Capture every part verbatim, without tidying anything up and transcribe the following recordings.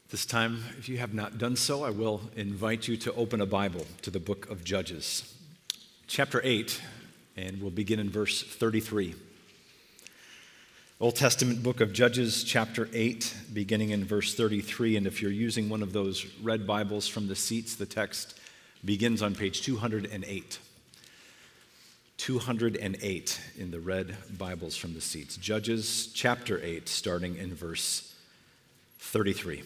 This time, if you have not done so, I will invite you to open a Bible to the book of Judges, chapter eight, and we'll begin in verse thirty-three. Old Testament book of Judges, chapter eight, beginning in verse thirty-three, and if you're using one of those red Bibles from the seats, the text begins on page two hundred eight. two hundred eight in the red Bibles from the seats. Judges, chapter eight, starting in verse thirty-three.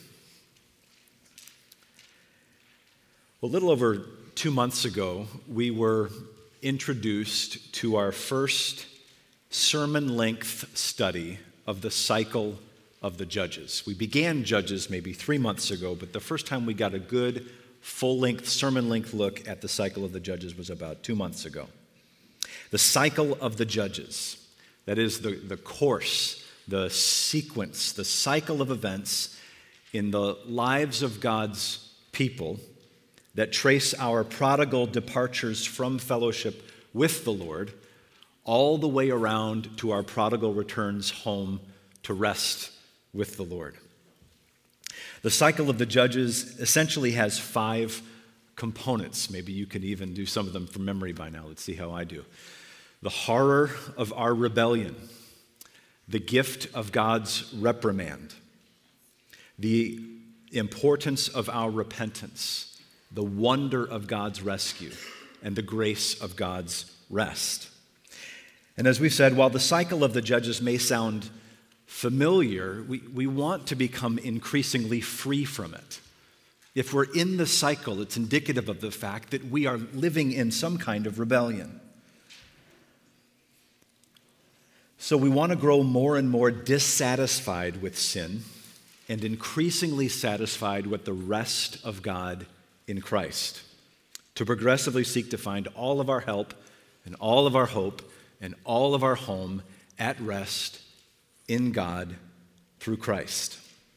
A little over two months ago, we were introduced to our first sermon-length study of the cycle of the Judges. We began Judges maybe three months ago, but the first time we got a good, full-length, sermon-length look at the cycle of the Judges was about two months ago. The cycle of the Judges, that is the, the course, the sequence, the cycle of events in the lives of God's people that trace our prodigal departures from fellowship with the Lord all the way around to our prodigal returns home to rest with the Lord. The cycle of the Judges essentially has five components. Maybe you can even do some of them from memory by now. Let's see how I do. The horror of our rebellion, the gift of God's reprimand, the importance of our repentance, the wonder of God's rescue, and the grace of God's rest. And as we've said, while the cycle of the Judges may sound familiar, we, we want to become increasingly free from it. If we're in the cycle, it's indicative of the fact that we are living in some kind of rebellion. So we want to grow more and more dissatisfied with sin and increasingly satisfied with the rest of God in Christ, to progressively seek to find all of our help and all of our hope and all of our home at rest in God through Christ.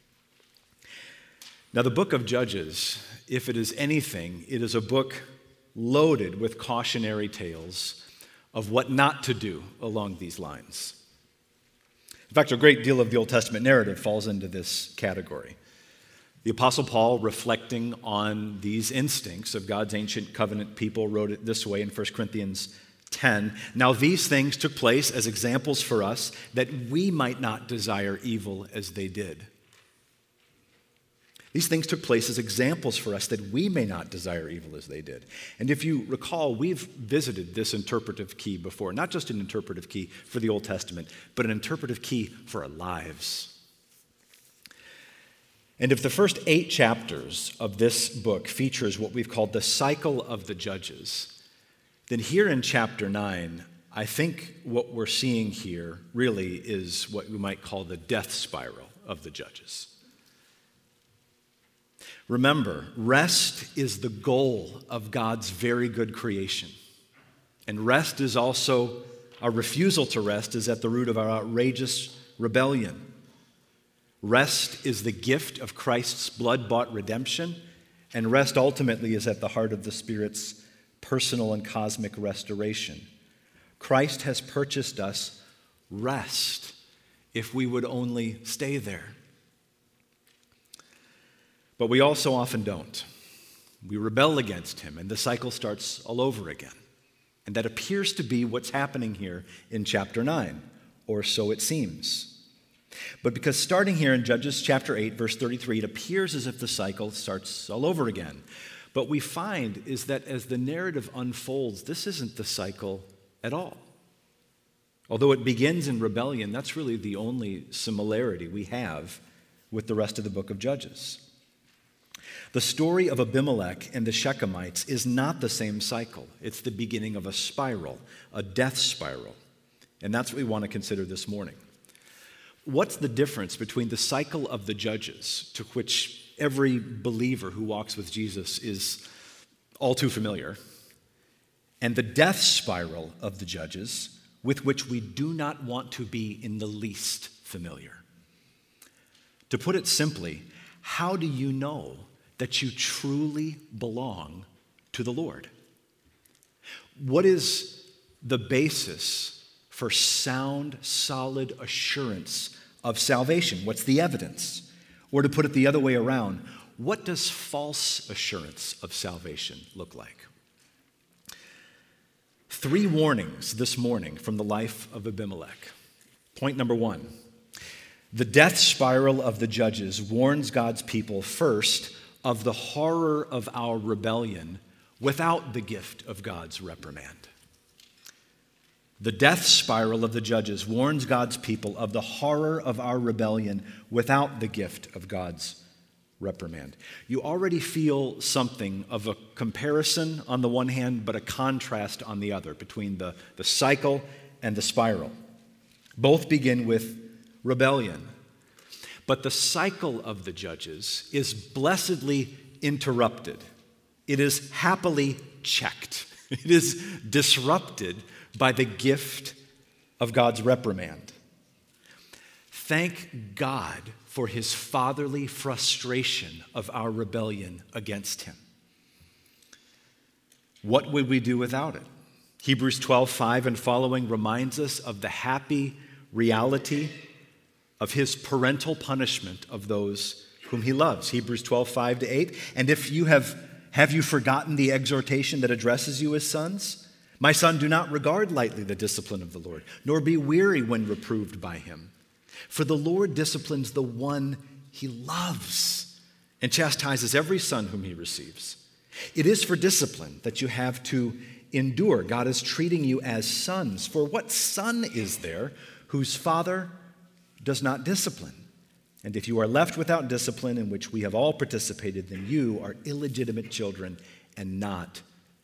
Now, the book of Judges, if it is anything, it is a book loaded with cautionary tales of what not to do along these lines. In fact, a great deal of the Old Testament narrative falls into this category. The Apostle Paul, reflecting on these instincts of God's ancient covenant people, wrote it this way in First Corinthians ten. Now these things took place as examples for us, that we might not desire evil as they did. These things took place as examples for us, that we may not desire evil as they did. And if you recall, we've visited this interpretive key before, not just an interpretive key for the Old Testament, but an interpretive key for our lives. And if the first eight chapters of this book features what we've called the cycle of the Judges, then here in chapter nine, I think what we're seeing here really is what we might call the death spiral of the Judges. Remember, rest is the goal of God's very good creation. And rest is also, our refusal to rest is at the root of our outrageous rebellion. Rest is the gift of Christ's blood-bought redemption, and rest ultimately is at the heart of the Spirit's personal and cosmic restoration. Christ has purchased us rest if we would only stay there. But we also often don't. We rebel against him, and the cycle starts all over again. And that appears to be what's happening here in chapter nine, or so it seems. But because starting here in Judges chapter eight, verse thirty-three, it appears as if the cycle starts all over again. But we find is that as the narrative unfolds, this isn't the cycle at all. Although it begins in rebellion, that's really the only similarity we have with the rest of the book of Judges. The story of Abimelech and the Shechemites is not the same cycle. It's the beginning of a spiral, a death spiral. And that's what we want to consider this morning. What's the difference between the cycle of the Judges, to which every believer who walks with Jesus is all too familiar, and the death spiral of the Judges, with which we do not want to be in the least familiar? To put it simply, how do you know that you truly belong to the Lord? What is the basis for sound, solid assurance of salvation? What's the evidence? Or to put it the other way around, what does false assurance of salvation look like? Three warnings this morning from the life of Abimelech. Point number one, the death spiral of the judges warns God's people first of the horror of our rebellion without the gift of God's reprimand. The death spiral of the judges warns God's people of the horror of our rebellion without the gift of God's reprimand. You already feel something of a comparison on the one hand, but a contrast on the other between the, the cycle and the spiral. Both begin with rebellion. But the cycle of the judges is blessedly interrupted. It is happily checked. It is disrupted by the gift of God's reprimand. Thank God for his fatherly frustration of our rebellion against him. What would we do without it? Hebrews twelve five and following reminds us of the happy reality of his parental punishment of those whom he loves. Hebrews twelve five to eight. And if you have, have you forgotten the exhortation that addresses you as sons? My son, do not regard lightly the discipline of the Lord, nor be weary when reproved by him. For the Lord disciplines the one he loves and chastises every son whom he receives. It is for discipline that you have to endure. God is treating you as sons. For what son is there whose father does not discipline? And if you are left without discipline, in which we have all participated, then you are illegitimate children and not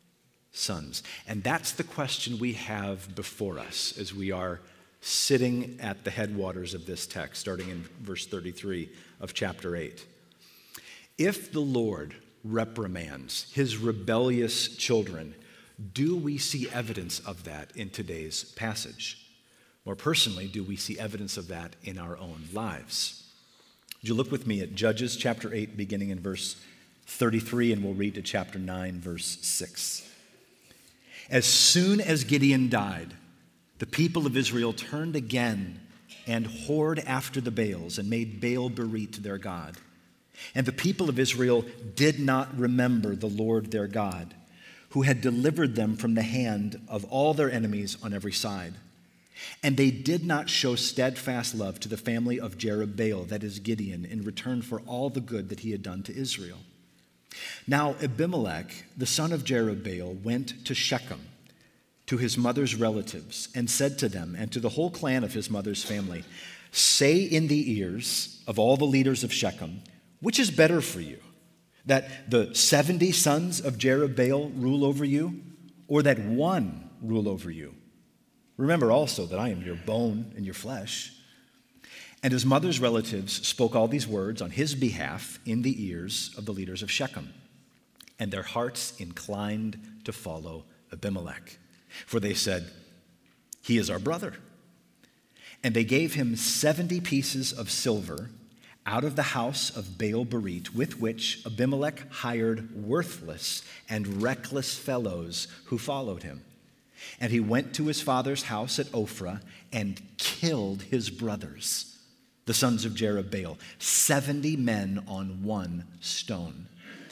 sons. And that's the question we have before us as we are sitting at the headwaters of this text, starting in verse thirty-three of chapter eight. If the Lord reprimands his rebellious children, do we see evidence of that in today's passage? More personally, do we see evidence of that in our own lives? Would you look with me at Judges chapter eight, beginning in verse thirty-three, and we'll read to chapter nine, verse six. As soon as Gideon died, the people of Israel turned again and whored after the Baals and made Baal-berith their god. And the people of Israel did not remember the Lord their God, who had delivered them from the hand of all their enemies on every side. And they did not show steadfast love to the family of Jerubbaal, that is Gideon, in return for all the good that he had done to Israel. Now Abimelech, the son of Jerubbaal, went to Shechem, to his mother's relatives, and said to them and to the whole clan of his mother's family, say in the ears of all the leaders of Shechem, which is better for you, that the seventy sons of Jerubbaal rule over you, or that one rule over you? Remember also that I am your bone and your flesh. And his mother's relatives spoke all these words on his behalf in the ears of the leaders of Shechem. And their hearts inclined to follow Abimelech. For they said, he is our brother. And they gave him seventy pieces of silver out of the house of Baal-berith, with which Abimelech hired worthless and reckless fellows who followed him. And he went to his father's house at Ophrah and killed his brothers, the sons of Jerubbaal, seventy men on one stone.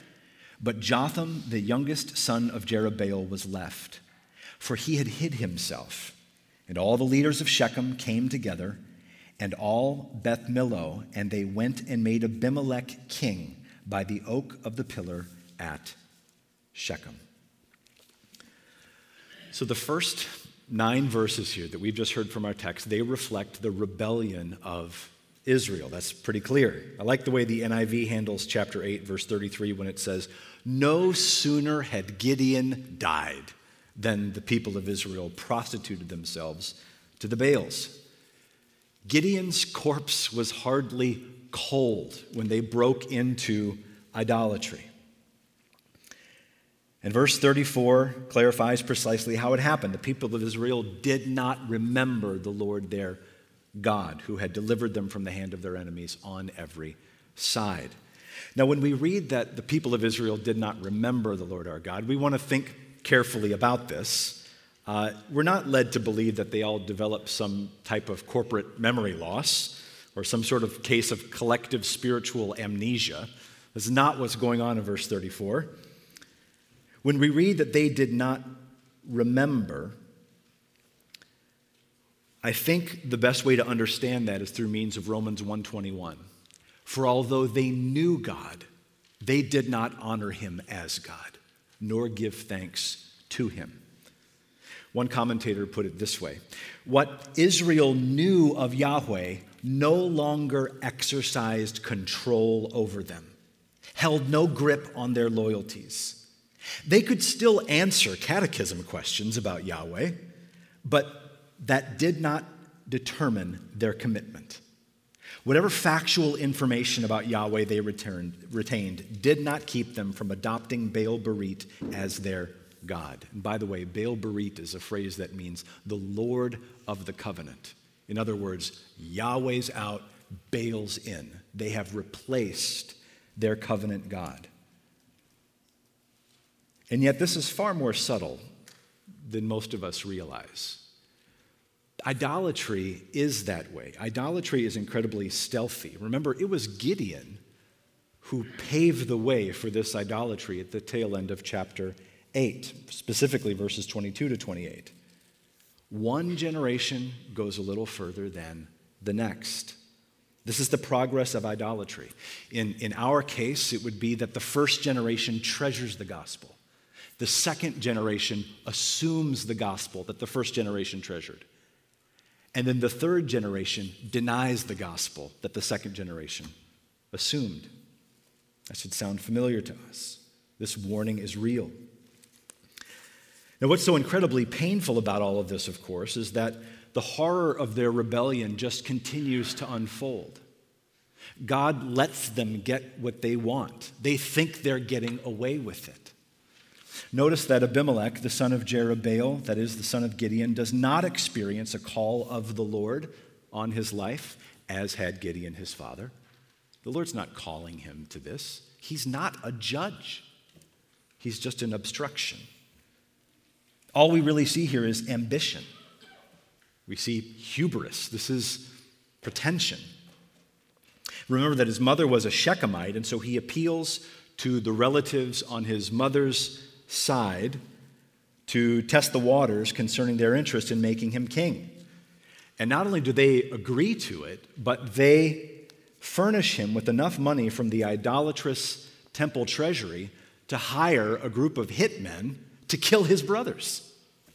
But Jotham, the youngest son of Jerubbaal, was left, for he had hid himself. And all the leaders of Shechem came together, and all Beth Millo, and they went and made Abimelech king by the oak of the pillar at Shechem. So the first nine verses here that we've just heard from our text, they reflect the rebellion of Israel. That's pretty clear. I like the way the N I V handles chapter eight, verse thirty-three, when it says, no sooner had Gideon died than the people of Israel prostituted themselves to the Baals. Gideon's corpse was hardly cold when they broke into idolatry. And verse thirty-four clarifies precisely how it happened. The people of Israel did not remember the Lord their God, who had delivered them from the hand of their enemies on every side. Now, when we read that the people of Israel did not remember the Lord our God, we want to think carefully about this. Uh, we're not led to believe that they all developed some type of corporate memory loss, or some sort of case of collective spiritual amnesia. That's not what's going on in verse thirty-four. When we read that they did not remember, I think the best way to understand that is through means of Romans one twenty-one. For although they knew God, they did not honor him as God, nor give thanks to him. One commentator put it this way: what Israel knew of Yahweh no longer exercised control over them, held no grip on their loyalties. They could still answer catechism questions about Yahweh, but that did not determine their commitment. Whatever factual information about Yahweh they returned, retained did not keep them from adopting Baal Berit as their God. And by the way, Baal Berit is a phrase that means the Lord of the covenant. In other words, Yahweh's out, Baal's in. They have replaced their covenant God. And yet this is far more subtle than most of us realize. Idolatry is that way. Idolatry is incredibly stealthy. Remember, it was Gideon who paved the way for this idolatry at the tail end of chapter eight, specifically verses twenty-two to twenty-eight. One generation goes a little further than the next. This is the progress of idolatry. In, in our case, it would be that the first generation treasures the gospel. The second generation assumes the gospel that the first generation treasured. And then the third generation denies the gospel that the second generation assumed. That should sound familiar to us. This warning is real. Now, what's so incredibly painful about all of this, of course, is that the horror of their rebellion just continues to unfold. God lets them get what they want. They think they're getting away with it. Notice that Abimelech, the son of Jerubbaal, that is the son of Gideon, does not experience a call of the Lord on his life, as had Gideon his father. The Lord's not calling him to this. He's not a judge. He's just an obstruction. All we really see here is ambition. We see hubris. This is pretension. Remember that his mother was a Shechemite, and so he appeals to the relatives on his mother's side to test the waters concerning their interest in making him king. And not only do they agree to it, but they furnish him with enough money from the idolatrous temple treasury to hire a group of hitmen to kill his brothers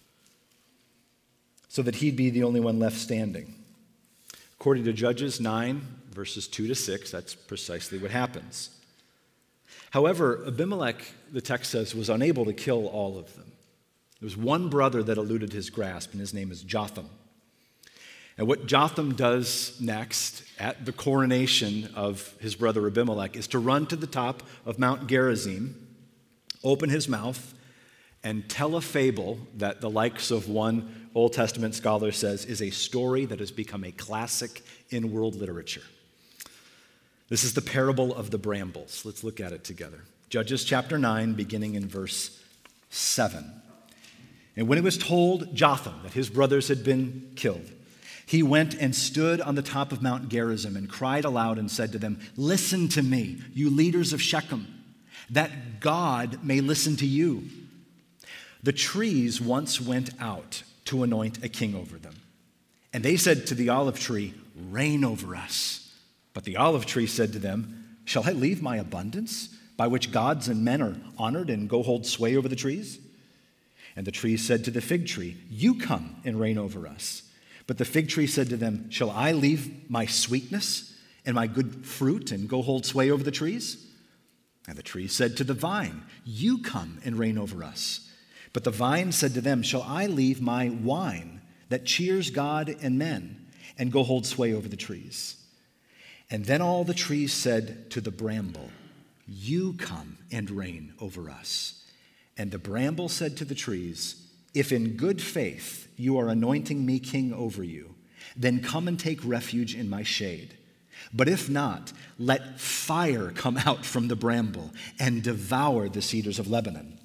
so that he'd be the only one left standing. According to Judges nine, verses two to six, that's precisely what happens. However, Abimelech, the text says, was unable to kill all of them. There was one brother that eluded his grasp, and his name is Jotham. And what Jotham does next at the coronation of his brother Abimelech is to run to the top of Mount Gerizim, open his mouth, and tell a fable that the likes of one Old Testament scholar says is a story that has become a classic in world literature. This is the parable of the brambles. Let's look at it together. Judges chapter nine, beginning in verse seven. And when it was told Jotham that his brothers had been killed, he went and stood on the top of Mount Gerizim and cried aloud and said to them, "Listen to me, you leaders of Shechem, that God may listen to you. The trees once went out to anoint a king over them. And they said to the olive tree, 'Reign over us.' But the olive tree said to them, 'Shall I leave my abundance, by which gods and men are honored, and go hold sway over the trees?' And the tree said to the fig tree, 'You come and reign over us.' But the fig tree said to them, 'Shall I leave my sweetness and my good fruit, and go hold sway over the trees?' And the tree said to the vine, 'You come and reign over us.' But the vine said to them, 'Shall I leave my wine that cheers God and men, and go hold sway over the trees?' And then all the trees said to the bramble, 'You come and reign over us.' And the bramble said to the trees, 'If in good faith you are anointing me king over you, then come and take refuge in my shade. But if not, let fire come out from the bramble and devour the cedars of Lebanon.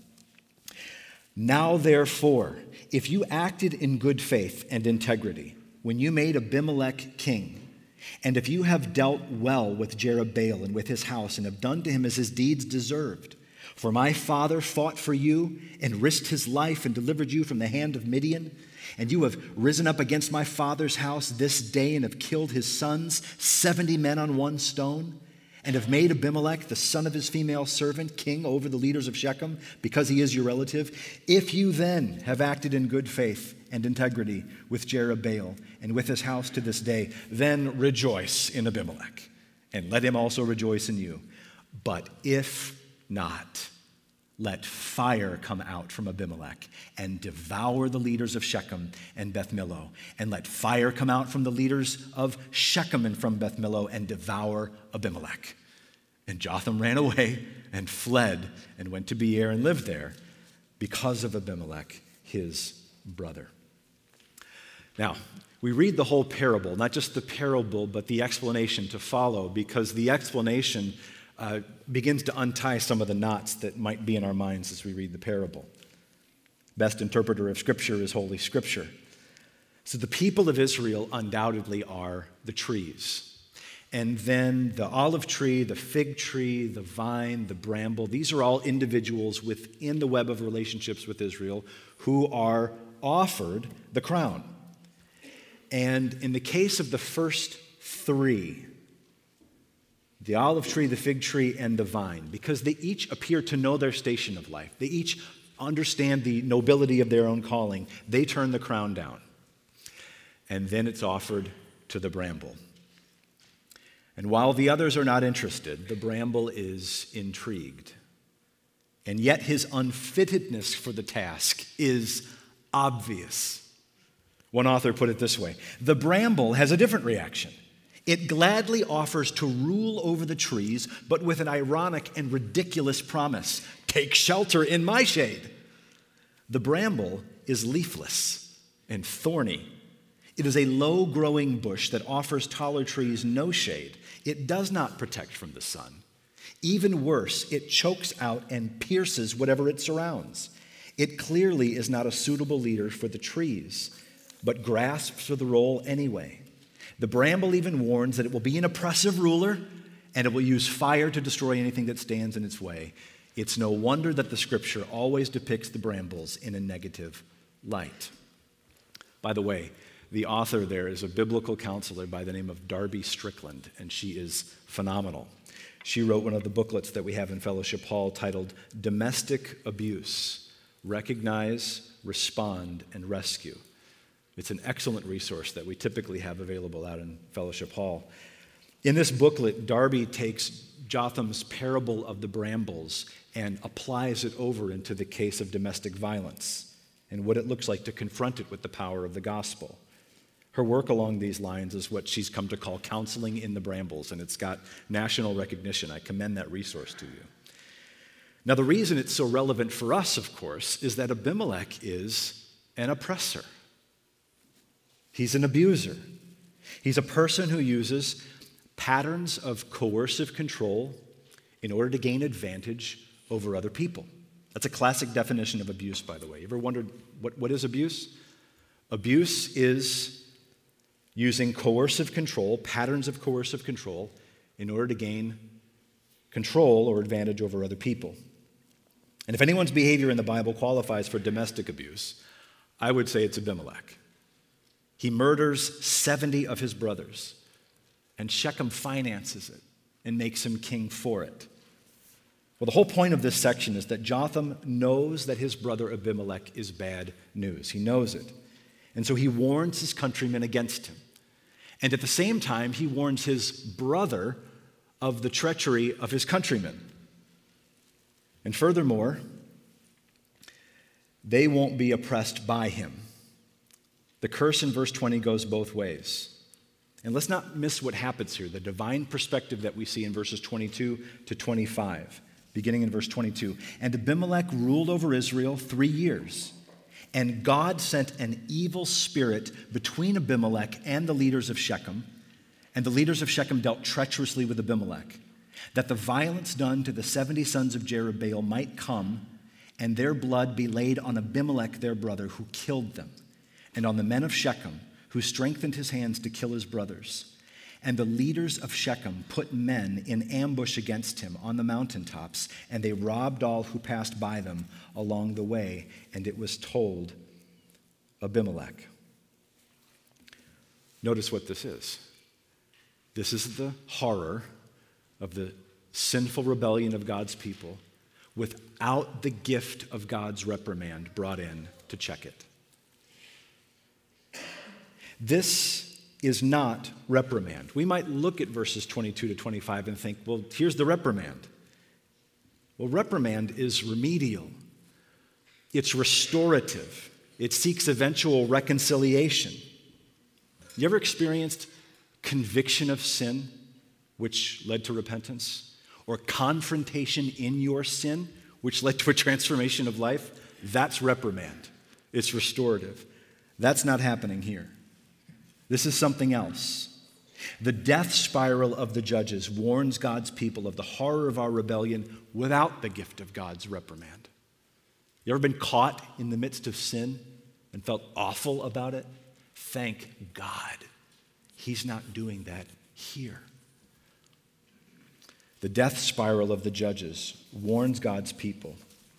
Now therefore, if you acted in good faith and integrity when you made Abimelech king, And if you have dealt well with Jerubbaal and with his house, and have done to him as his deeds deserved, for my father fought for you and risked his life and delivered you from the hand of Midian, and you have risen up against my father's house this day and have killed his sons, seventy men on one stone, and have made Abimelech, the son of his female servant, king over the leaders of Shechem, because he is your relative. If you then have acted in good faith and integrity with Jerubbaal and with his house to this day, then rejoice in Abimelech, and let him also rejoice in you. But if not, let fire come out from Abimelech and devour the leaders of Shechem and Beth Millo, and let fire come out from the leaders of Shechem and from Beth Millo and devour Abimelech. And Jotham ran away and fled and went to Beer and lived there because of Abimelech, his brother. Now, we read the whole parable, not just the parable, but the explanation to follow, because the explanation Uh, begins to untie some of the knots that might be in our minds as we read the parable. Best interpreter of Scripture is Holy Scripture. So the people of Israel undoubtedly are the trees. And then the olive tree, the fig tree, the vine, the bramble, these are all individuals within the web of relationships with Israel who are offered the crown. And in the case of the first three, the olive tree, the fig tree, and the vine, because they each appear to know their station of life, they each understand the nobility of their own calling, they turn the crown down. And then it's offered to the bramble. And while the others are not interested, the bramble is intrigued. And yet his unfittedness for the task is obvious. One author put it this way: the bramble has a different reaction. It gladly offers to rule over the trees, but with an ironic and ridiculous promise: take shelter in my shade. The bramble is leafless and thorny. It is a low-growing bush that offers taller trees no shade. It does not protect from the sun. Even worse, it chokes out and pierces whatever it surrounds. It clearly is not a suitable leader for the trees, but grasps for the role anyway. The bramble even warns that it will be an oppressive ruler and it will use fire to destroy anything that stands in its way. It's no wonder that the Scripture always depicts the brambles in a negative light. By the way, the author there is a biblical counselor by the name of Darby Strickland, and she is phenomenal. She wrote one of the booklets that we have in Fellowship Hall titled Domestic Abuse: Recognize, Respond, and Rescue. It's an excellent resource that we typically have available out in Fellowship Hall. In this booklet, Darby takes Jotham's parable of the brambles and applies it over into the case of domestic violence and what it looks like to confront it with the power of the gospel. Her work along these lines is what she's come to call counseling in the brambles, and it's got national recognition. I commend that resource to you. Now, the reason it's so relevant for us, of course, is that Abimelech is an oppressor. He's an abuser. He's a person who uses patterns of coercive control in order to gain advantage over other people. That's a classic definition of abuse, by the way. You ever wondered what, what is abuse? Abuse is using coercive control, patterns of coercive control, in order to gain control or advantage over other people. And if anyone's behavior in the Bible qualifies for domestic abuse, I would say it's Abimelech. He murders seventy of his brothers, and Shechem finances it and makes him king for it. Well, the whole point of this section is that Jotham knows that his brother Abimelech is bad news. He knows it. And so he warns his countrymen against him. And at the same time, he warns his brother of the treachery of his countrymen. And furthermore, they won't be oppressed by him. The curse in verse twenty goes both ways. And let's not miss what happens here, the divine perspective that we see in verses twenty-two to twenty-five, beginning in verse twenty-two. And Abimelech ruled over Israel three years. And God sent an evil spirit between Abimelech and the leaders of Shechem. And the leaders of Shechem dealt treacherously with Abimelech, that the violence done to the seventy sons of Jerubbaal might come, and their blood be laid on Abimelech their brother, who killed them, and on the men of Shechem, who strengthened his hands to kill his brothers. And the leaders of Shechem put men in ambush against him on the mountaintops, and they robbed all who passed by them along the way, and it was told Abimelech. Notice what this is. This is the horror of the sinful rebellion of God's people without the gift of God's reprimand brought in to check it. This is not reprimand. We might look at verses twenty-two to twenty-five and think, well, here's the reprimand. Well, reprimand is remedial. It's restorative. It seeks eventual reconciliation. You ever experienced conviction of sin, which led to repentance? Or confrontation in your sin, which led to a transformation of life? That's reprimand. It's restorative. That's not happening here. This is something else. The death spiral of the judges warns God's people of the horror of our rebellion without the gift of God's reprimand. You ever been caught in the midst of sin and felt awful about it? Thank God He's not doing that here. The death spiral of the judges warns God's people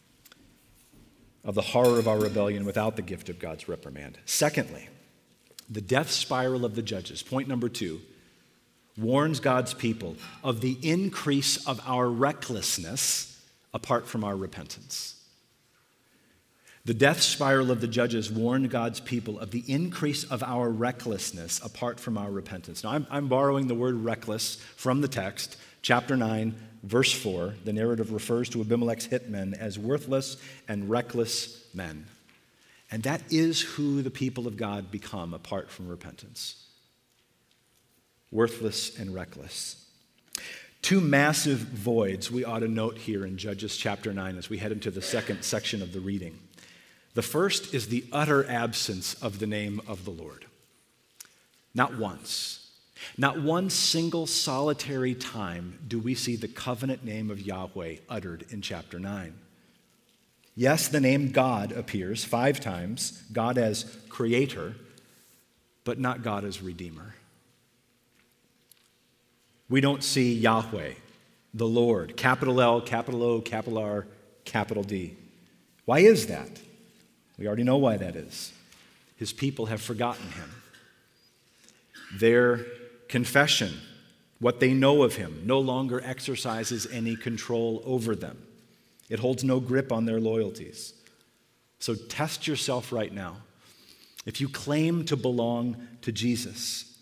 of the horror of our rebellion without the gift of God's reprimand. Secondly, the death spiral of the judges, point number two, warns God's people of the increase of our recklessness apart from our repentance. The death spiral of the judges warned God's people of the increase of our recklessness apart from our repentance. Now, I'm, I'm borrowing the word reckless from the text, chapter nine, verse four. The narrative refers to Abimelech's hitmen as worthless and reckless men. And that is who the people of God become apart from repentance. Worthless and reckless. Two massive voids we ought to note here in Judges chapter nine as we head into the second section of the reading. The first is the utter absence of the name of the Lord. Not once, not one single solitary time do we see the covenant name of Yahweh uttered in chapter nine. Yes, the name God appears five times, God as creator, but not God as redeemer. We don't see Yahweh, the Lord, capital L, capital O, capital R, capital D. Why is that? We already know why that is. His people have forgotten him. Their confession, what they know of him, no longer exercises any control over them. It holds no grip on their loyalties. So test yourself right now. If you claim to belong to Jesus,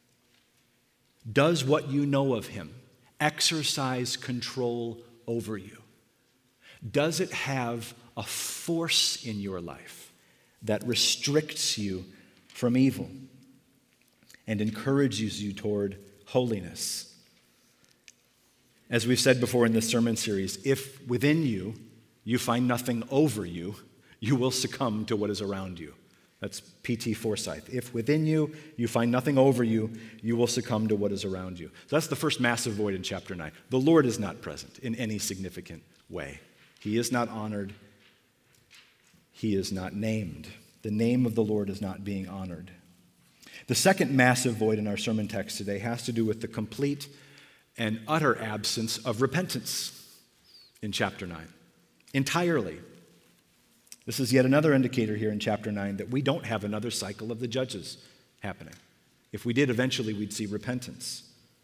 does what you know of him exercise control over you? Does it have a force in your life that restricts you from evil and encourages you toward holiness? As we've said before in this sermon series, if within you you find nothing over you, you will succumb to what is around you. That's P T Forsyth. If within you you find nothing over you, you will succumb to what is around you. So that's the first massive void in chapter nine. The Lord is not present in any significant way. He is not honored. He is not named. The name of the Lord is not being honored. The second massive void in our sermon text today has to do with the complete and utter absence of repentance in chapter nine. Entirely. This is yet another indicator here in chapter nine that we don't have another cycle of the judges happening. If we did, eventually we'd see repentance.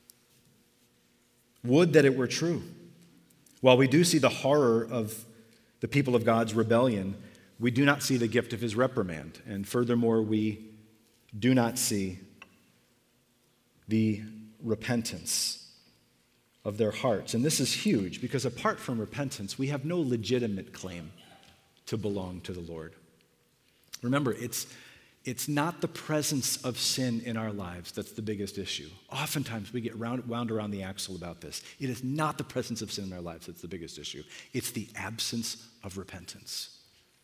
Would that it were true. While we do see the horror of the people of God's rebellion, we do not see the gift of his reprimand. And furthermore, we do not see the repentance of their hearts. And this is huge because apart from repentance, we have no legitimate claim to belong to the Lord. Remember, it's, it's not the presence of sin in our lives that's the biggest issue. Oftentimes we get round, wound around the axle about this. It is not the presence of sin in our lives that's the biggest issue. It's the absence of repentance.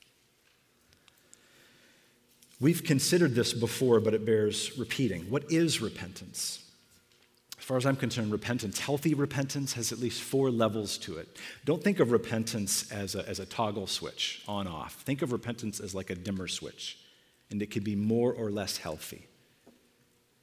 We've considered this before, but it bears repeating. What is repentance? As far as I'm concerned, repentance, healthy repentance, has at least four levels to it. Don't think of repentance as a, as a toggle switch, on-off. Think of repentance as like a dimmer switch, and it could be more or less healthy.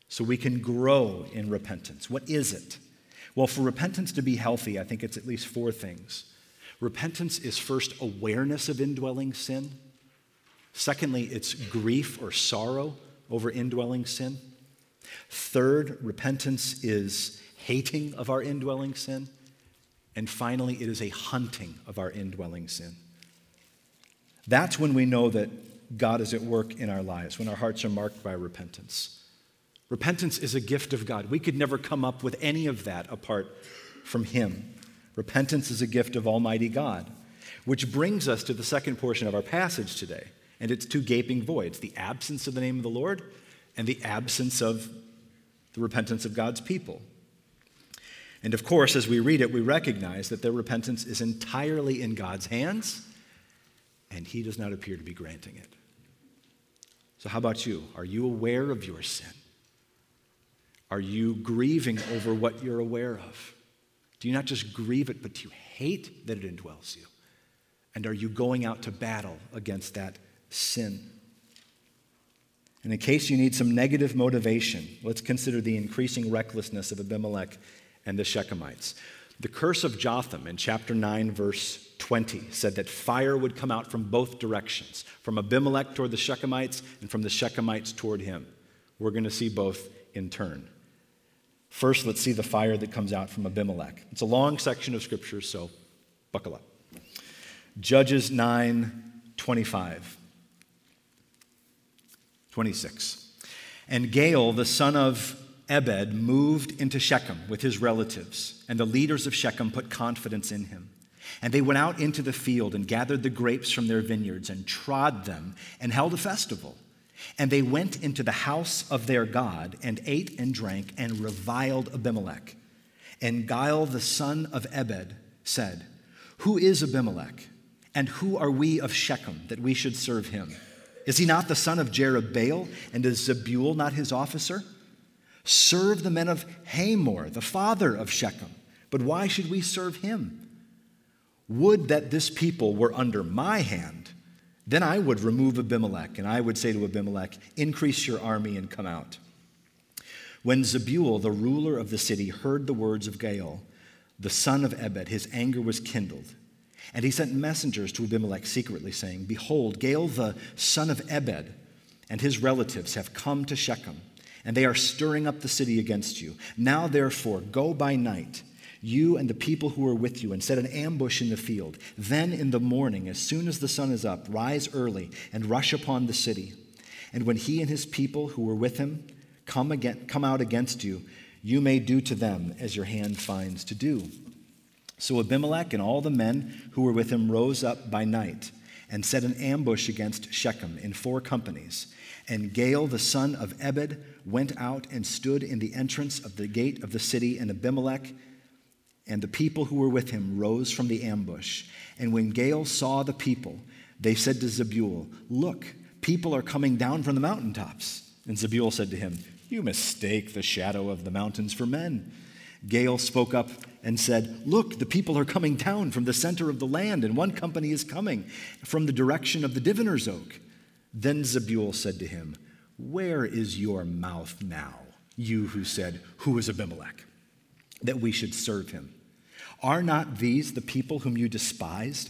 so we can grow in repentance. What is it? Well, for repentance to be healthy, I think it's at least four things. Repentance is first awareness of indwelling sin. Secondly, it's grief or sorrow over indwelling sin. Third, repentance is hating of our indwelling sin. And finally, it is a hunting of our indwelling sin. That's when we know that God is at work in our lives, when our hearts are marked by repentance. Repentance is a gift of God. We could never come up with any of that apart from Him. Repentance is a gift of Almighty God, which brings us to the second portion of our passage today, and it's two gaping voids, the absence of the name of the Lord and the absence of the repentance of God's people. And of course, as we read it, we recognize that their repentance is entirely in God's hands, and He does not appear to be granting it. So how about you? Are you aware of your sin? Are you grieving over what you're aware of? Do you not just grieve it, but do you hate that it indwells you? And are you going out to battle against that sin? And in case you need some negative motivation, let's consider the increasing recklessness of Abimelech and the Shechemites. The curse of Jotham in chapter nine, verse twenty, said that fire would come out from both directions, from Abimelech toward the Shechemites and from the Shechemites toward him. We're going to see both in turn. First, let's see the fire that comes out from Abimelech. It's a long section of Scripture, so buckle up. Judges nine, twenty-five, twenty-six. And Gaal, the son of Ebed, moved into Shechem with his relatives, and the leaders of Shechem put confidence in him. And they went out into the field and gathered the grapes from their vineyards and trod them and held a festival. And they went into the house of their God and ate and drank and reviled Abimelech. And Gaal, the son of Ebed, said, "Who is Abimelech? And who are we of Shechem that we should serve him? Is he not the son of Jerubbaal, and is Zebul not his officer? Serve the men of Hamor, the father of Shechem. But why should we serve him? Would that this people were under my hand. Then I would remove Abimelech, and I would say to Abimelech, increase your army and come out." When Zebul, the ruler of the city, heard the words of Gaal, the son of Ebed, his anger was kindled. And he sent messengers to Abimelech secretly, saying, "Behold, Gaal, the son of Ebed, and his relatives have come to Shechem, and they are stirring up the city against you. Now, therefore, go by night, you and the people who are with you, and set an ambush in the field. Then in the morning, as soon as the sun is up, rise early and rush upon the city. And when he and his people who are with him come, again, come out against you, you may do to them as your hand finds to do." So Abimelech and all the men who were with him rose up by night and set an ambush against Shechem in four companies. And Gaal, the son of Ebed, went out and stood in the entrance of the gate of the city, and Abimelech and the people who were with him rose from the ambush. And when Gaal saw the people, they said to Zebul, "Look, people are coming down from the mountaintops." And Zebul said to him, "You mistake the shadow of the mountains for men." Gaal spoke up and said, "Look, the people are coming down from the center of the land, and one company is coming from the direction of the diviner's oak." Then Zebul said to him, "Where is your mouth now, you who said, 'Who is Abimelech?' that we should serve him? Are not these the people whom you despised?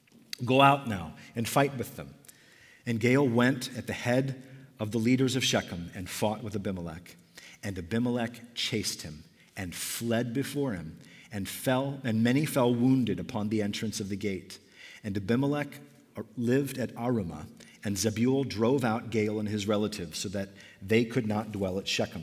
Go out now and fight with them." And Gaal went at the head of the leaders of Shechem and fought with Abimelech. And Abimelech chased him and fled before him, and fell, and many fell wounded upon the entrance of the gate. And Abimelech lived at Arumah, and Zebul drove out Gaal and his relatives so that they could not dwell at Shechem.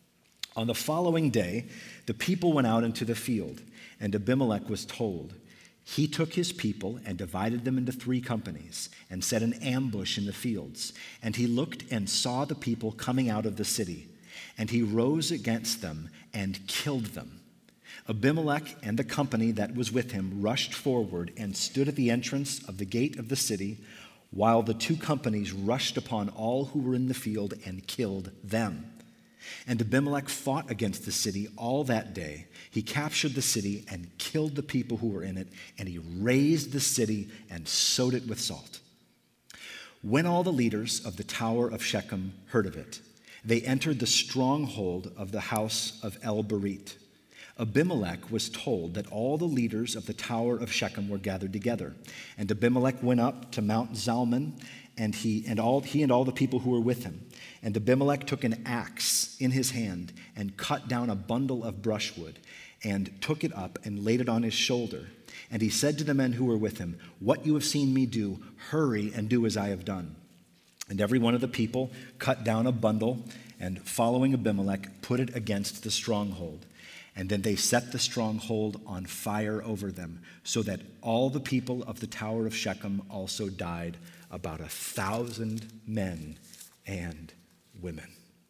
On the following day, the people went out into the field, and Abimelech was told. He took his people and divided them into three companies and set an ambush in the fields. And he looked and saw the people coming out of the city, and he rose against them and killed them. Abimelech and the company that was with him rushed forward and stood at the entrance of the gate of the city, while the two companies rushed upon all who were in the field and killed them. And Abimelech fought against the city all that day. He captured the city and killed the people who were in it, and he razed the city and sowed it with salt. When all the leaders of the tower of Shechem heard of it, They entered the stronghold of the house of El-Berit. Abimelech was told that all the leaders of the tower of Shechem were gathered together. And Abimelech went up to Mount Zalmon, and he and all he and all the people who were with him. And Abimelech took an axe in his hand and cut down a bundle of brushwood and took it up and laid it on his shoulder. And he said to the men who were with him, "What you have seen me do, hurry and do as I have done." And every one of the people cut down a bundle and, following Abimelech, put it against the stronghold. And then they set the stronghold on fire over them, so that all the people of the tower of Shechem also died, about a thousand men and women.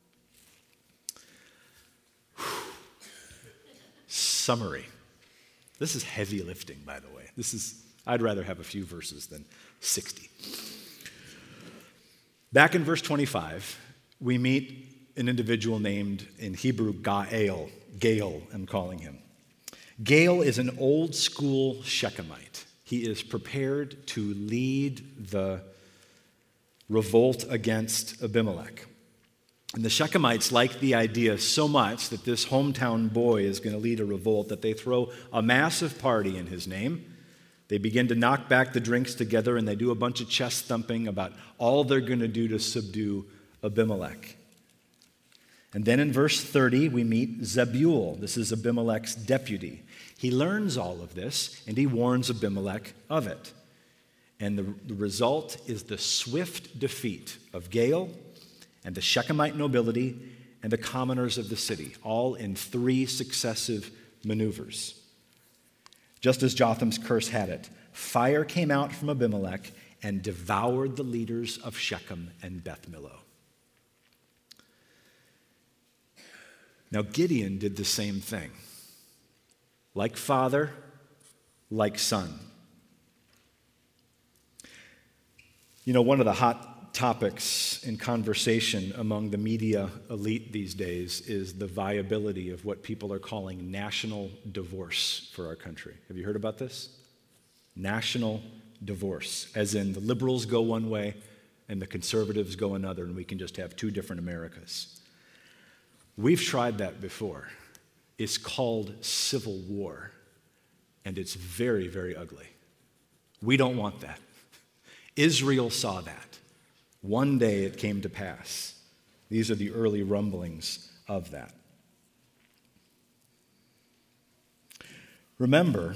Whew. Summary. This is heavy lifting, by the way. This is, I'd rather have a few verses than sixty. Back in verse twenty-five, we meet an individual named, in Hebrew, Gaal. Gaal, I'm calling him. Gaal is an old school Shechemite. He is prepared to lead the revolt against Abimelech. And the Shechemites like the idea so much that this hometown boy is going to lead a revolt that they throw a massive party in his name. They begin to knock back the drinks together, and they do a bunch of chest thumping about all they're going to do to subdue Abimelech. And then in verse thirty, we meet Zebul. This is Abimelech's deputy. He learns all of this, and he warns Abimelech of it. And the, the result is the swift defeat of Gaal and the Shechemite nobility and the commoners of the city, all in three successive maneuvers. Just as Jotham's curse had it, fire came out from Abimelech and devoured the leaders of Shechem and Beth Millo. Now, Gideon did the same thing. Like father, like son. You know, one of the hot topics in conversation among the media elite these days is the viability of what people are calling national divorce for our country. Have you heard about this? National divorce, as in the liberals go one way and the conservatives go another, and we can just have two different Americas. We've tried that before. It's called civil war, and it's very, very ugly. We don't want that. Israel saw that. One day it came to pass. These are the early rumblings of that. Remember,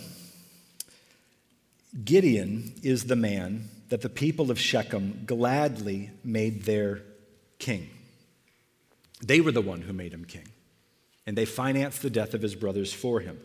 Gideon is the man that the people of Shechem gladly made their king. They were the one who made him king, and they financed the death of his brothers for him.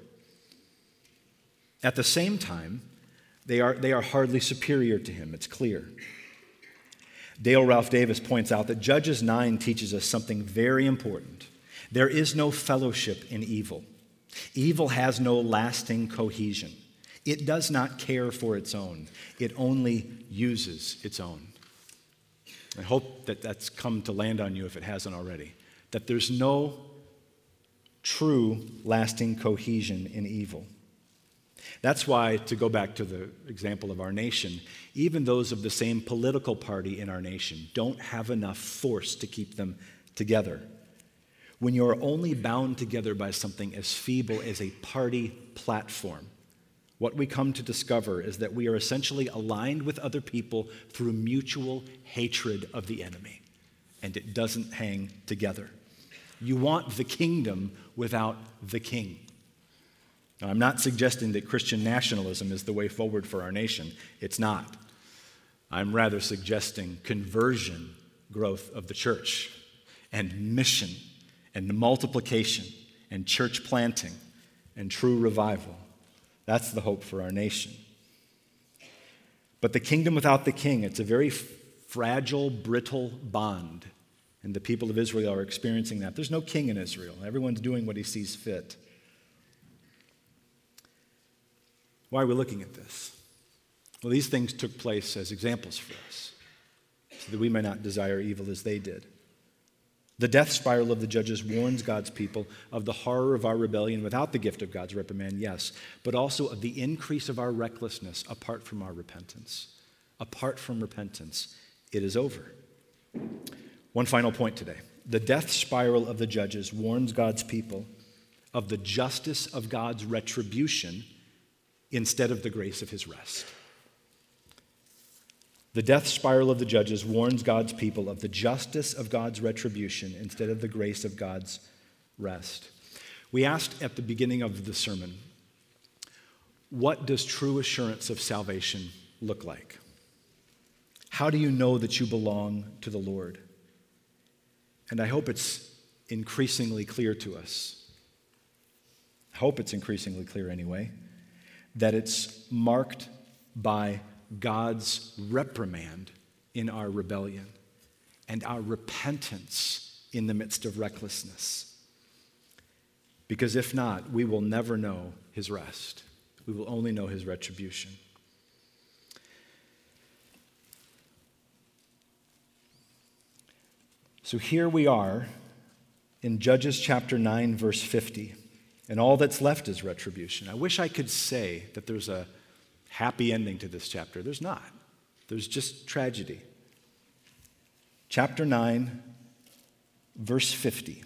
At the same time, they are, they are hardly superior to him, it's clear. Dale Ralph Davis points out that Judges nine teaches us something very important. There is no fellowship in evil. Evil has no lasting cohesion. It does not care for its own. It only uses its own. I hope that that's come to land on you if it hasn't already. That there's no true lasting cohesion in evil. That's why, to go back to the example of our nation, even those of the same political party in our nation don't have enough force to keep them together. When you're only bound together by something as feeble as a party platform, what we come to discover is that we are essentially aligned with other people through mutual hatred of the enemy, and it doesn't hang together. You want the kingdom without the king. Now, I'm not suggesting that Christian nationalism is the way forward for our nation. It's not. I'm rather suggesting conversion growth of the church and mission and multiplication and church planting and true revival. That's the hope for our nation. But the kingdom without the king, it's a very fragile, brittle bond. And the people of Israel are experiencing that. There's no king in Israel. Everyone's doing what he sees fit. Why are we looking at this? Well, these things took place as examples for us, so that we may not desire evil as they did. The death spiral of the judges warns God's people of the horror of our rebellion without the gift of God's reprimand, yes, but also of the increase of our recklessness apart from our repentance. Apart from repentance, it is over. One final point today. The death spiral of the judges warns God's people of the justice of God's retribution instead of the grace of his rest. The death spiral of the judges warns God's people of the justice of God's retribution instead of the grace of God's rest. We asked at the beginning of the sermon, what does true assurance of salvation look like? How do you know that you belong to the Lord? And I hope it's increasingly clear to us, I hope it's increasingly clear anyway, that it's marked by God's reprimand in our rebellion and our repentance in the midst of recklessness. Because if not, we will never know his rest. We will only know his retribution. So here we are in Judges chapter nine, verse fifty, and all that's left is retribution. I wish I could say that there's a happy ending to this chapter. There's not. There's just tragedy. Chapter nine, verse fifty.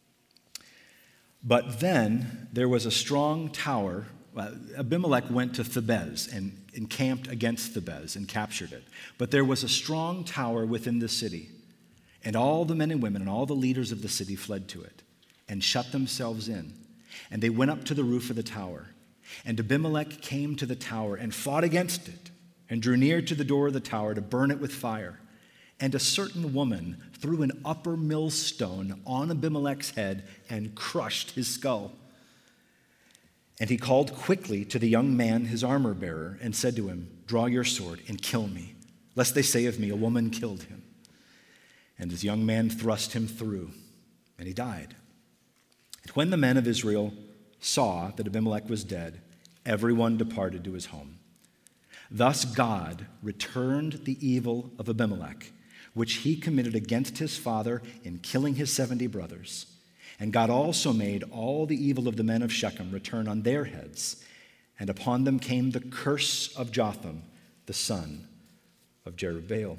But then there was a strong tower. Abimelech went to Thebez and encamped against Thebez and captured it. But there was a strong tower within the city, and all the men and women and all the leaders of the city fled to it and shut themselves in. And they went up to the roof of the tower. And Abimelech came to the tower and fought against it and drew near to the door of the tower to burn it with fire. And a certain woman threw an upper millstone on Abimelech's head and crushed his skull. And he called quickly to the young man, his armor bearer, and said to him, "Draw your sword and kill me, lest they say of me, a woman killed him." And his young man thrust him through, and he died. And when the men of Israel saw that Abimelech was dead, everyone departed to his home. Thus God returned the evil of Abimelech, which he committed against his father in killing his seventy brothers. And God also made all the evil of the men of Shechem return on their heads, and upon them came the curse of Jotham, the son of Jerubbaal.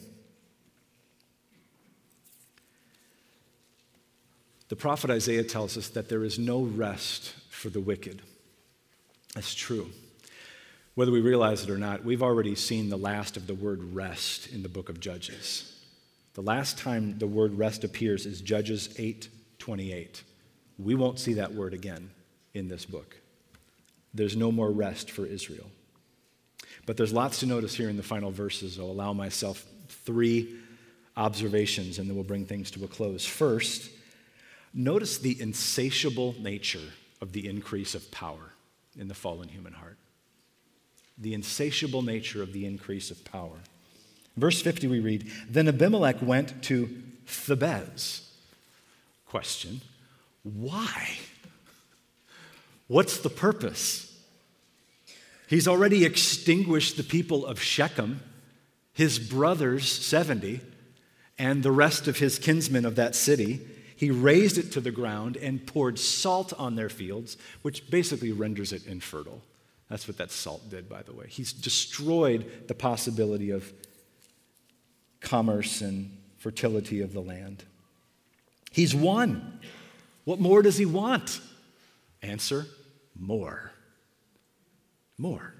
The prophet Isaiah tells us that there is no rest for the wicked. That's true. Whether we realize it or not, we've already seen the last of the word rest in the book of Judges. The last time the word rest appears is Judges eight twenty-eight. We won't see that word again in this book. There's no more rest for Israel. But there's lots to notice here in the final verses. I'll allow myself three observations and then we'll bring things to a close. First, notice the insatiable nature of the increase of power in the fallen human heart. The insatiable nature of the increase of power. Verse fifty we read, "Then Abimelech went to Thebez." Question, why? What's the purpose? He's already extinguished the people of Shechem, his brothers, seventy, and the rest of his kinsmen of that city. He razed it to the ground and poured salt on their fields, which basically renders it infertile. That's what that salt did, by the way. He's destroyed the possibility of commerce and fertility of the land. He's won. What more does he want? Answer, more. More.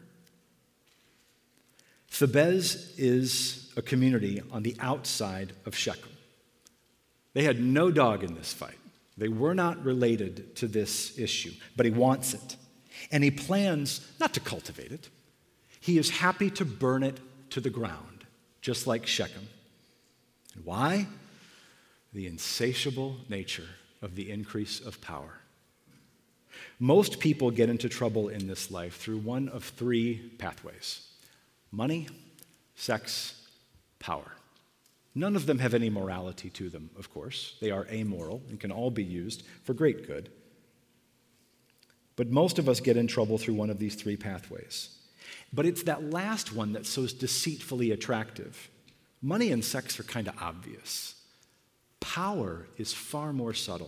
Thebez is a community on the outside of Shechem. They had no dog in this fight. They were not related to this issue, but he wants it. And he plans not to cultivate it. He is happy to burn it to the ground, just like Shechem. And why? The insatiable nature of the increase of power. Most people get into trouble in this life through one of three pathways: money, sex, power. None of them have any morality to them, of course. They are amoral and can all be used for great good. But most of us get in trouble through one of these three pathways. But it's that last one that's so deceitfully attractive. Money and sex are kind of obvious. Power is far more subtle.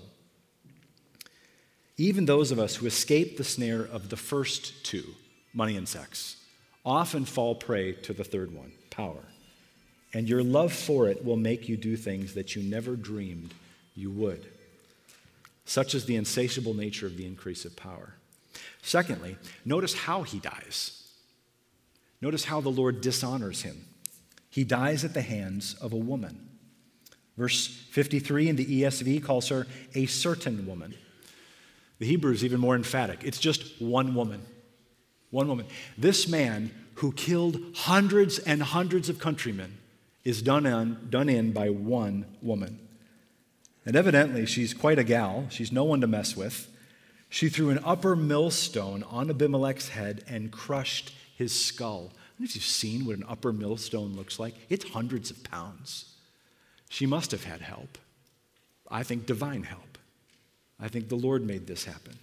Even those of us who escape the snare of the first two, money and sex, often fall prey to the third one, power. And your love for it will make you do things that you never dreamed you would. Such is the insatiable nature of the increase of power. Secondly, notice how he dies. Notice how the Lord dishonors him. He dies at the hands of a woman. Verse fifty-three in the E S V calls her a certain woman. The Hebrew is even more emphatic. It's just one woman. One woman. This man who killed hundreds and hundreds of countrymen is done, on, done in by one woman. And evidently, she's quite a gal. She's no one to mess with. She threw an upper millstone on Abimelech's head and crushed his skull. I don't know if you've seen what an upper millstone looks like. It's hundreds of pounds. She must have had help. I think divine help. I think the Lord made this happen.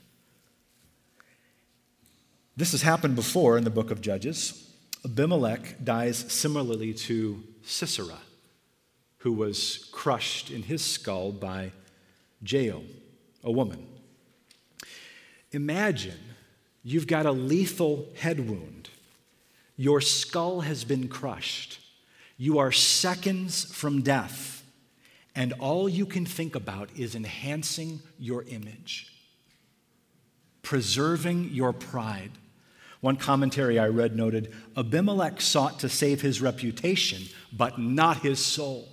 This has happened before in the book of Judges. Abimelech dies similarly to Sisera, who was crushed in his skull by Jael, a woman. Imagine you've got a lethal head wound. Your skull has been crushed. You are seconds from death, and all you can think about is enhancing your image, preserving your pride. One commentary I read noted, Abimelech sought to save his reputation, but not his soul.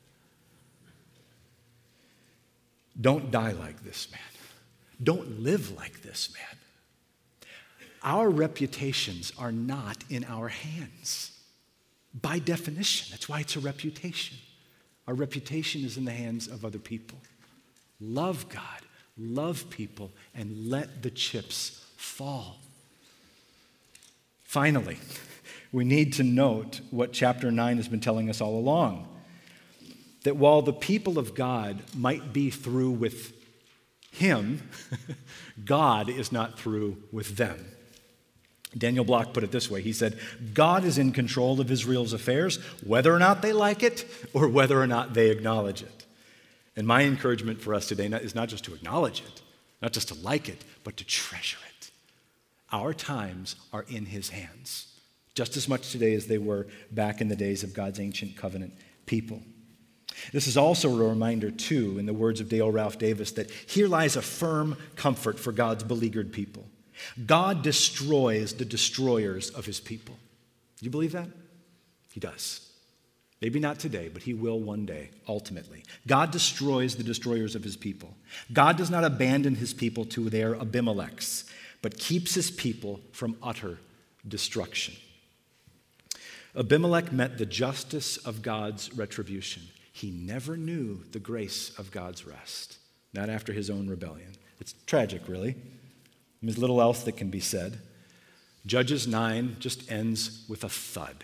Don't die like this man. Don't live like this man. Our reputations are not in our hands. By definition, that's why it's a reputation. Our reputation is in the hands of other people. Love God, love people, and let the chips fall. Finally, we need to note what chapter nine has been telling us all along. That while the people of God might be through with him, God is not through with them. Daniel Block put it this way. He said, God is in control of Israel's affairs, whether or not they like it or whether or not they acknowledge it. And my encouragement for us today is not just to acknowledge it, not just to like it, but to treasure it. Our times are in his hands, just as much today as they were back in the days of God's ancient covenant people. This is also a reminder, too, in the words of Dale Ralph Davis, that here lies a firm comfort for God's beleaguered people. God destroys the destroyers of his people. Do you believe that? He does. Maybe not today, but he will one day, ultimately. God destroys the destroyers of his people. God does not abandon his people to their Abimelechs, but keeps his people from utter destruction. Abimelech met the justice of God's retribution. He never knew the grace of God's rest, not after his own rebellion. It's tragic, really. There's little else that can be said. Judges nine just ends with a thud.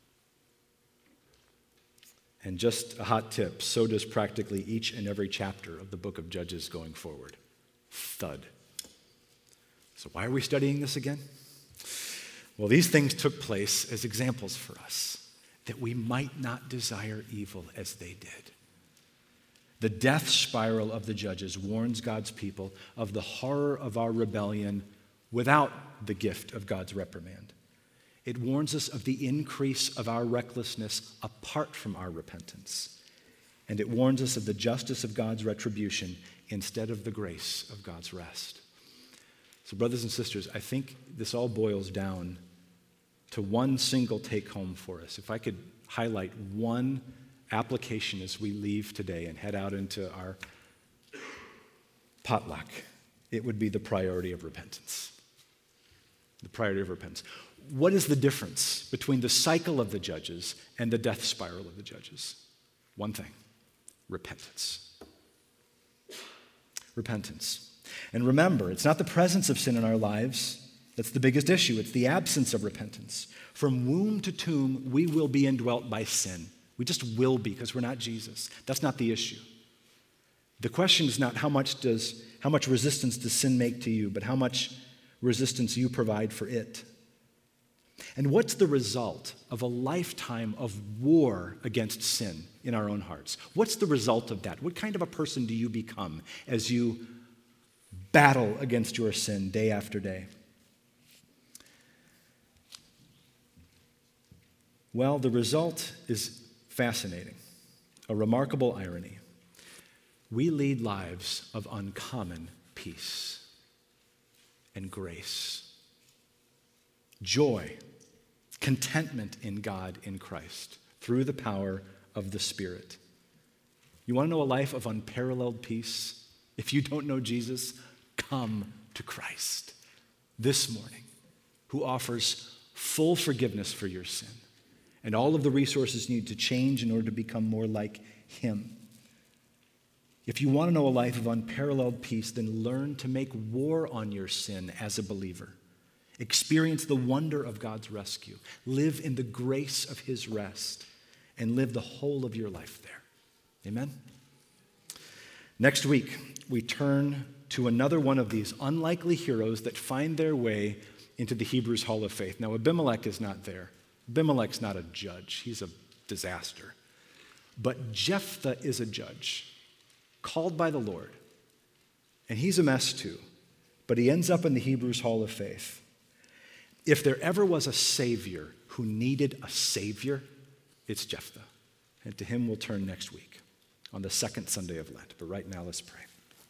And just a hot tip, so does practically each and every chapter of the book of Judges going forward. Thud. So why are we studying this again? Well, these things took place as examples for us, that we might not desire evil as they did. The death spiral of the judges warns God's people of the horror of our rebellion without the gift of God's reprimand. It warns us of the increase of our recklessness apart from our repentance. And it warns us of the justice of God's retribution instead of the grace of God's rest. So, brothers and sisters, I think this all boils down to one single take-home for us. If I could highlight one application as we leave today and head out into our potluck, it would be the priority of repentance. The priority of repentance. What is the difference between the cycle of the judges and the death spiral of the judges? One thing: repentance. Repentance. And remember, it's not the presence of sin in our lives that's the biggest issue. It's the absence of repentance. From womb to tomb, we will be indwelt by sin. We just will be, because we're not Jesus. That's not the issue. The question is not how much does how much resistance does sin make to you, but how much resistance you provide for it. And what's the result of a lifetime of war against sin in our own hearts? What's the result of that? What kind of a person do you become as you battle against your sin day after day? Well, the result is fascinating, a remarkable irony. we lead lives of uncommon peace and grace, joy, contentment in God in Christ through the power of the Spirit. You want to know a life of unparalleled peace? If you don't know Jesus, come to Christ this morning, who offers full forgiveness for your sin and all of the resources you need to change in order to become more like him. If you want to know a life of unparalleled peace, then learn to make war on your sin as a believer. Experience the wonder of God's rescue. Live in the grace of his rest and live the whole of your life there. Amen? Next week, we turn to another one of these unlikely heroes that find their way into the Hebrews Hall of Faith. Now, Abimelech is not there. Abimelech's not a judge. He's a disaster. But Jephthah is a judge, called by the Lord. And he's a mess too. But he ends up in the Hebrews Hall of Faith. If there ever was a savior who needed a savior, it's Jephthah. And to him we'll turn next week on the second Sunday of Lent. But right now, let's pray.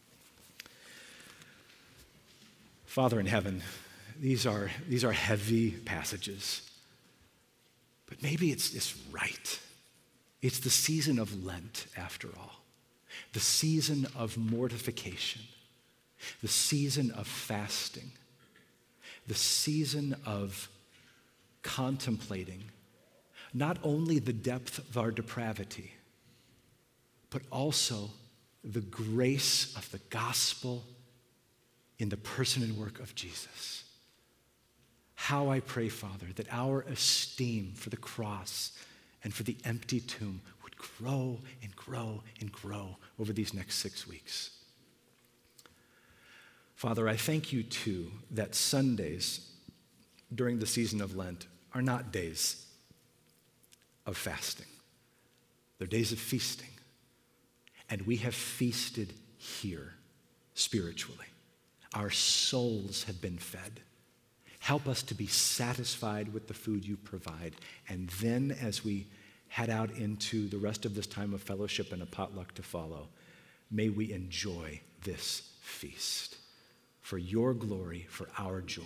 Father in heaven, these are, these are heavy passages. But maybe it's, it's right. It's the season of Lent, after all. The season of mortification. The season of fasting. The season of contemplating not only the depth of our depravity, but also the grace of the gospel in the person and work of Jesus. How I pray, Father, that our esteem for the cross and for the empty tomb would grow and grow and grow over these next six weeks. Father, I thank you too that Sundays during the season of Lent are not days of fasting. They're days of feasting. And we have feasted here spiritually. Our souls have been fed. Help us to be satisfied with the food you provide. And then as we head out into the rest of this time of fellowship and a potluck to follow, may we enjoy this feast for your glory, for our joy,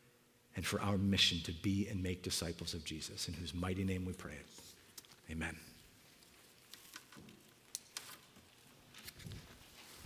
and for our mission to be and make disciples of Jesus, in whose mighty name we pray. Amen.